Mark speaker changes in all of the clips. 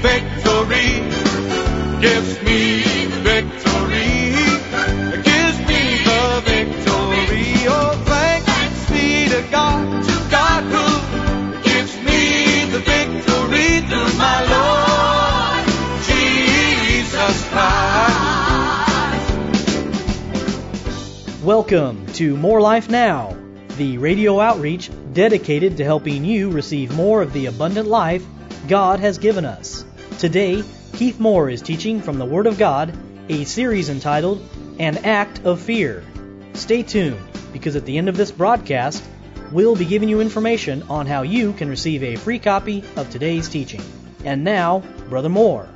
Speaker 1: victory. Gives me the victory. Gives me the victory. Oh, thanks be to God who gives me the victory through my Lord Jesus Christ.
Speaker 2: Welcome to More Life Now, the radio outreach dedicated to helping you receive more of the abundant life God has given us. Today, Keith Moore is teaching from the Word of God, a series entitled An Act of Fear. Stay tuned, because at the end of this broadcast, we'll be giving you information on how you can receive a free copy of today's teaching. And now, Brother Moore.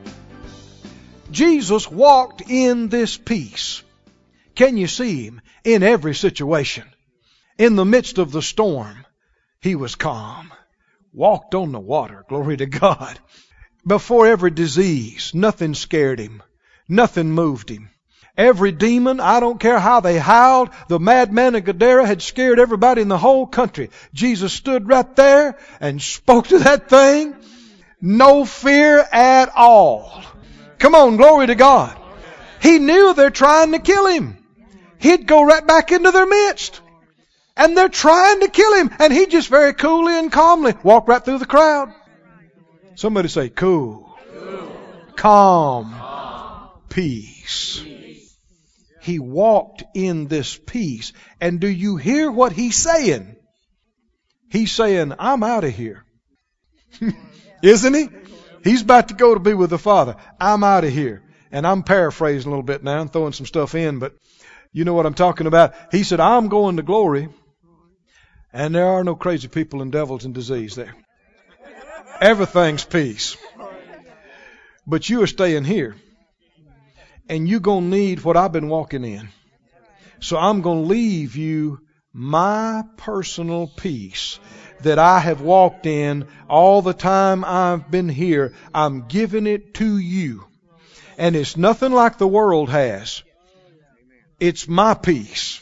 Speaker 3: Jesus walked in this peace. Can you see Him in every situation? In the midst of the storm, He was calm. Walked on the water, glory to God. Before every disease, nothing scared Him. Nothing moved Him. Every demon, I don't care how they howled, the madman of Gadara had scared everybody in the whole country. Jesus stood right there and spoke to that thing. No fear at all. Come on, glory to God. He knew they're trying to kill Him. He'd go right back into their midst. And they're trying to kill Him. And He just very coolly and calmly walked right through the crowd. Somebody say, cool. Calm. Peace. He walked in this peace. And do you hear what He's saying? He's saying, I'm out of here. Isn't He? He's about to go to be with the Father. I'm out of here. And I'm paraphrasing a little bit now and throwing some stuff in, but you know what I'm talking about. He said, I'm going to glory. And there are no crazy people and devils and disease there. Everything's peace. But you are staying here. And you're going to need what I've been walking in. So I'm going to leave you my personal peace that I have walked in all the time I've been here. I'm giving it to you. And it's nothing like the world has. It's my peace.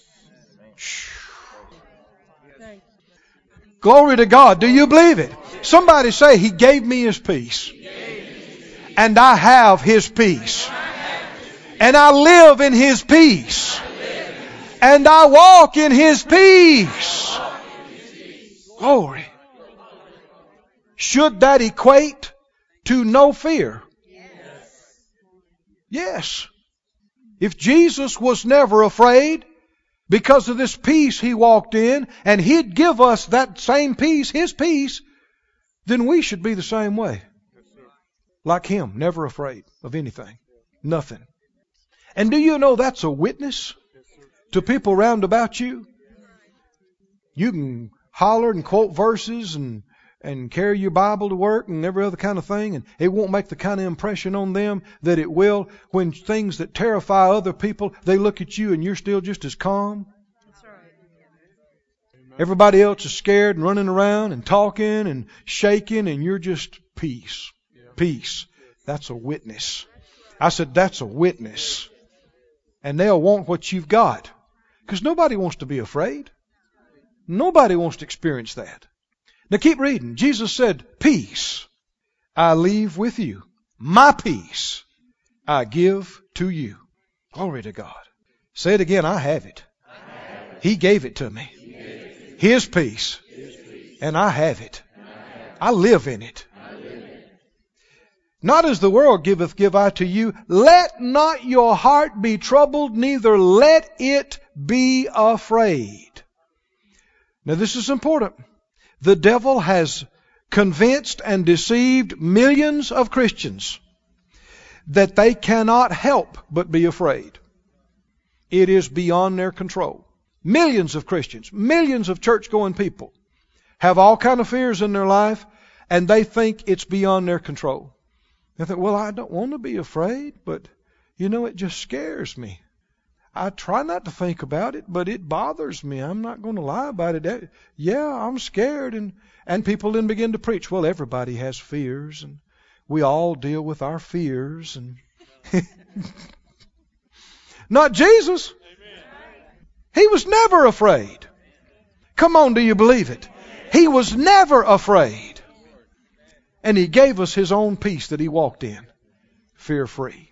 Speaker 3: Glory to God. Do you believe it? Somebody say, He gave me His peace. And I have His peace. And I live in His peace. And I walk in His peace. Glory. Should that equate to no fear? Yes. If Jesus was never afraid because of this peace He walked in, and He'd give us that same peace, His peace, then we should be the same way. Like Him, never afraid of anything. Nothing. And do you know that's a witness to people round about you? You can holler and quote verses and carry your Bible to work and every other kind of thing, and it won't make the kind of impression on them that it will when things that terrify other people, they look at you and you're still just as calm. Everybody else is scared and running around and talking and shaking, and you're just peace. Peace. That's a witness. I said, that's a witness. And they'll want what you've got. Because nobody wants to be afraid. Nobody wants to experience that. Now keep reading. Jesus said, peace I leave with you. My peace I give to you. Glory to God. Say it again. I have it. He gave it to me. His peace. And I have it. I live in it. Not as the world giveth, give I to you. Let not your heart be troubled, neither let it be afraid. Now this is important. The devil has convinced and deceived millions of Christians that they cannot help but be afraid. It is beyond their control. Millions of Christians, millions of church-going people have all kind of fears in their life, and they think it's beyond their control. They think, well, I don't want to be afraid, but, it just scares me. I try not to think about it, but it bothers me. I'm not going to lie about it. Yeah, I'm scared. And people then begin to preach, well, everybody has fears, and we all deal with our fears. And not Jesus. He was never afraid. Come on, do you believe it? He was never afraid. And He gave us His own peace that He walked in, fear-free.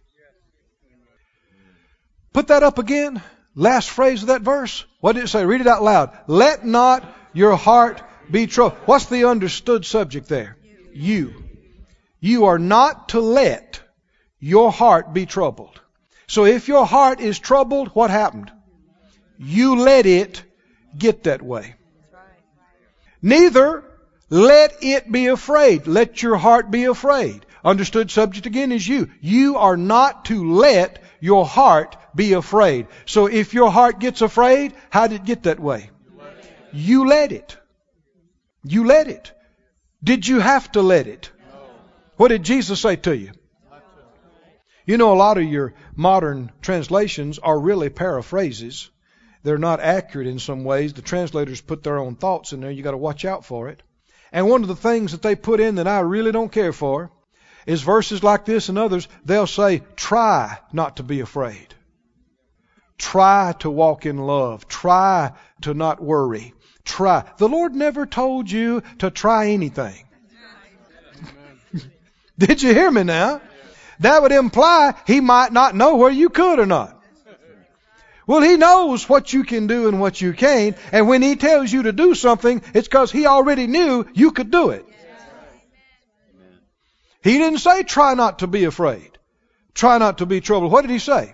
Speaker 3: Put that up again. Last phrase of that verse. What did it say? Read it out loud. Let not your heart be troubled. What's the understood subject there? You. You are not to let your heart be troubled. So if your heart is troubled, what happened? You let it get that way. Neither let it be afraid. Let your heart be afraid. Understood subject again is you. You are not to let your heart be afraid. So if your heart gets afraid, how did it get that way? You let it. You let it. Did you have to let it? What did Jesus say to you? You know, a lot of your modern translations are really paraphrases. They're not accurate in some ways. The translators put their own thoughts in there. You got to watch out for it. And one of the things that they put in that I really don't care for is verses like this and others. They'll say, try not to be afraid. Try to walk in love. Try to not worry. Try. The Lord never told you to try anything. Did you hear me now? That would imply He might not know whether you could or not. Well, He knows what you can do and what you can't. And when He tells you to do something, it's because He already knew you could do it. He didn't say try not to be afraid. Try not to be troubled. What did He say?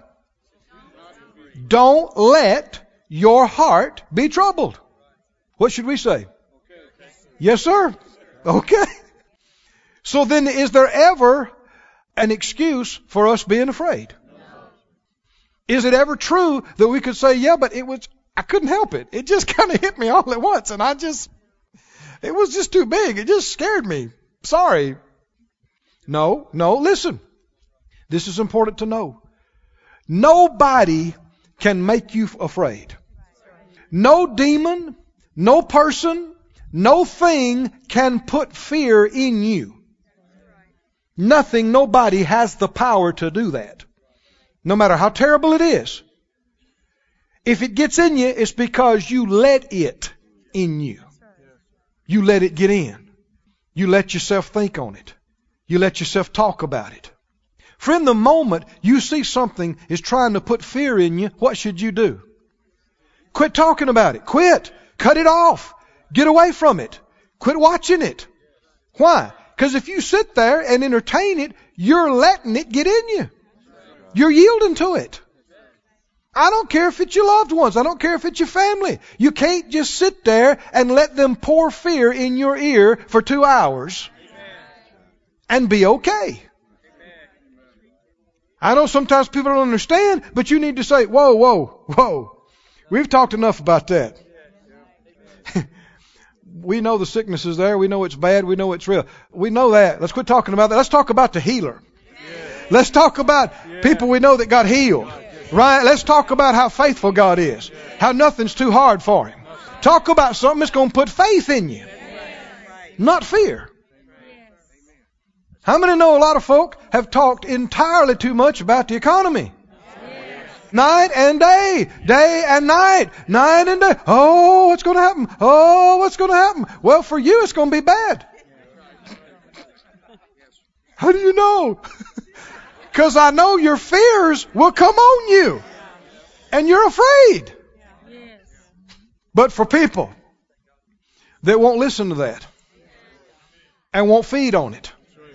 Speaker 3: Don't let your heart be troubled. What should we say? Yes, sir. Okay. So then, is there ever an excuse for us being afraid? Is it ever true that we could say, yeah, but I couldn't help it. It just kind of hit me all at once, and it was just too big. It just scared me. Sorry. No, listen. This is important to know. Nobody can make you afraid. No demon, no person, no thing can put fear in you. Nothing, nobody has the power to do that. No matter how terrible it is. If it gets in you, it's because you let it in you. You let it get in. You let yourself think on it. You let yourself talk about it. Friend, the moment you see something is trying to put fear in you, what should you do? Quit talking about it. Quit. Cut it off. Get away from it. Quit watching it. Why? Because if you sit there and entertain it, you're letting it get in you. You're yielding to it. I don't care if it's your loved ones. I don't care if it's your family. You can't just sit there and let them pour fear in your ear for 2 hours and be okay. I know sometimes people don't understand, but you need to say, whoa. We've talked enough about that. We know the sickness is there. We know it's bad. We know it's real. We know that. Let's quit talking about that. Let's talk about the healer. Let's talk about people we know that got healed. Right? Let's talk about how faithful God is. How nothing's too hard for Him. Talk about something that's going to put faith in you. Not fear. How many know a lot of folk have talked entirely too much about the economy? Night and day. Day and night. Night and day. Oh, what's going to happen? Oh, what's going to happen? Well, for you, it's going to be bad. How do you know? Because I know your fears will come on you. And you're afraid. But for people that won't listen to that and won't feed on it,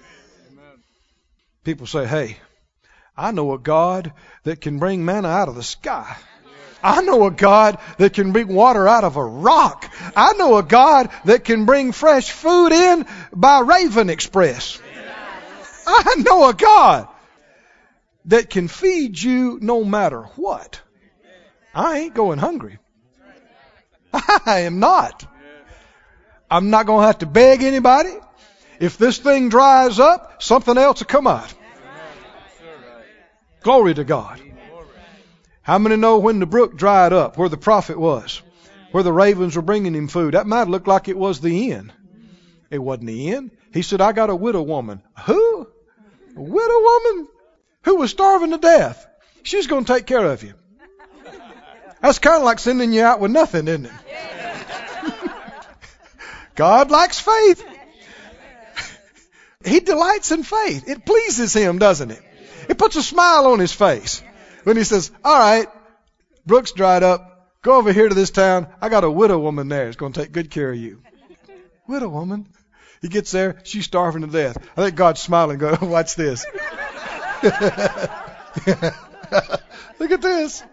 Speaker 3: people say, hey, I know a God that can bring manna out of the sky. I know a God that can bring water out of a rock. I know a God that can bring fresh food in by Raven Express. I know a God that can feed you no matter what. I ain't going hungry. I am not. I'm not going to have to beg anybody. If this thing dries up, something else will come out. Glory to God. How many know when the brook dried up, where the prophet was, where the ravens were bringing him food? That might look like it was the end. It wasn't the end. He said, I got a widow woman. Who? A widow woman? Who was starving to death. She's going to take care of you. That's kind of like sending you out with nothing, isn't it? God likes faith. He delights in faith. It pleases him, doesn't it? It puts a smile on his face when he says, all right, brook's dried up. Go over here to this town. I got a widow woman there. It's going to take good care of you. Widow woman. He gets there. She's starving to death. I think God's smiling. Go, watch this. Look at this.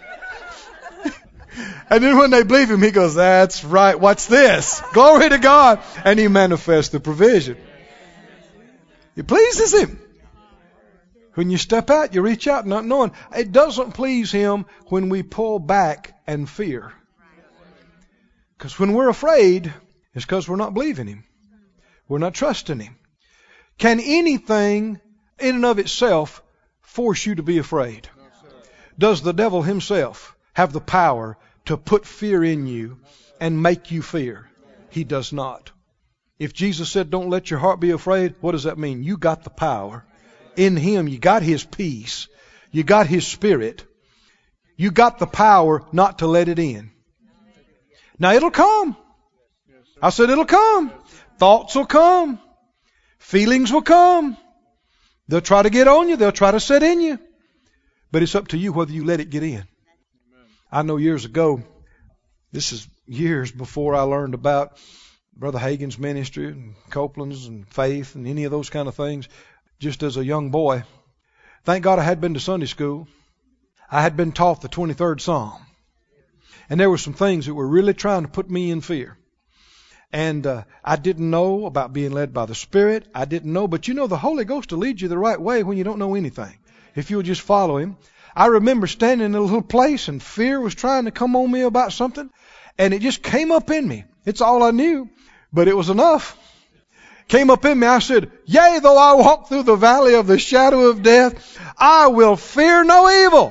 Speaker 3: And then when they believe him, he goes, that's right. Watch this. Glory to God. And he manifests the provision. It pleases him. When you step out, you reach out not knowing. It doesn't please him when we pull back and fear. Because when we're afraid, it's because we're not believing him. We're not trusting him. Can anything in and of itself force you to be afraid? Does the devil himself have the power to put fear in you and make you fear? He does not. If Jesus said, don't let your heart be afraid, what does that mean? You got the power. In him, you got his peace. You got his spirit. You got the power not to let it in. Now it'll come. I said it'll come. Thoughts will come. Feelings will come. They'll try to get on you. They'll try to set in you. But it's up to you whether you let it get in. I know years ago, this is years before I learned about Brother Hagin's ministry and Copeland's and faith and any of those kind of things. Just as a young boy, thank God I had been to Sunday school. I had been taught the 23rd Psalm. And there were some things that were really trying to put me in fear. And I didn't know about being led by the Spirit. I didn't know. But you know, the Holy Ghost will lead you the right way when you don't know anything. If you'll just follow him. I remember standing in a little place and fear was trying to come on me about something. And it just came up in me. It's all I knew. But it was enough. Came up in me. I said, yea, though I walk through the valley of the shadow of death, I will fear no evil.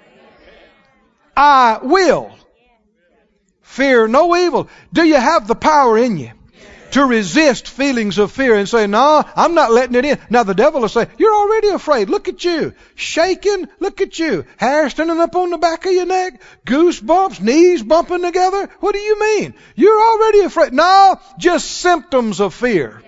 Speaker 3: I will fear no evil. Do you have the power in you to resist feelings of fear and say, no, I'm not letting it in? Now the devil will say, you're already afraid. Look at you. Shaking. Look at you. Hair standing up on the back of your neck. Goosebumps. Knees bumping together. What do you mean? You're already afraid. No, just symptoms of fear.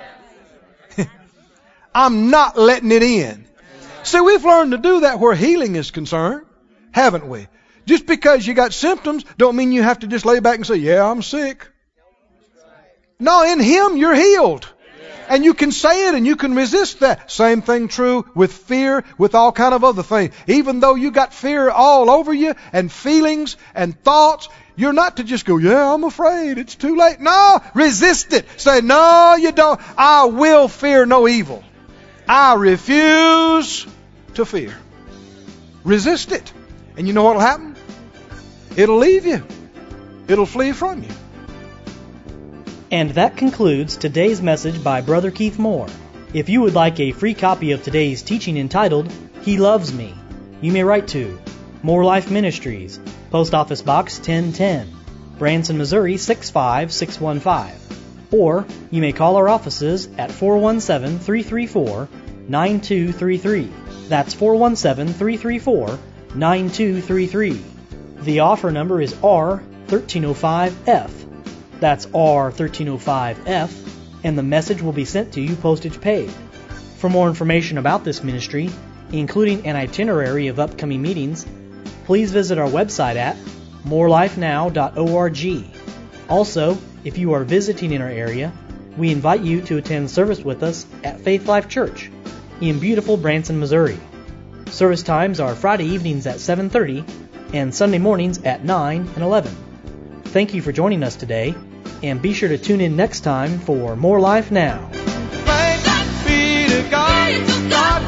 Speaker 3: I'm not letting it in. See, we've learned to do that where healing is concerned, haven't we? Just because you got symptoms don't mean you have to just lay back and say, yeah, I'm sick. No, in him you're healed. And you can say it and you can resist that. Same thing true with fear, with all kind of other things. Even though you got fear all over you and feelings and thoughts, you're not to just go, yeah, I'm afraid. It's too late. No, resist it. Say, no, you don't. I will fear no evil. I refuse to fear. Resist it. And you know what will happen? It'll leave you. It'll flee from you.
Speaker 2: And that concludes today's message by Brother Keith Moore. If you would like a free copy of today's teaching entitled, He Loves Me, you may write to More Life Ministries, Post Office Box 1010, Branson, Missouri 65615. Or you may call our offices at 417-334-9233. That's 417-334-9233. The offer number is R1305F. That's R1305F, and the message will be sent to you postage paid. For more information about this ministry, including an itinerary of upcoming meetings, please visit our website at morelifenow.org. Also, if you are visiting in our area, we invite you to attend service with us at Faith Life Church in beautiful Branson, Missouri. Service times are Friday evenings at 7:30 and Sunday mornings at 9 and 11. Thank you for joining us today, and be sure to tune in next time for More Life Now.
Speaker 1: Thanks be to God.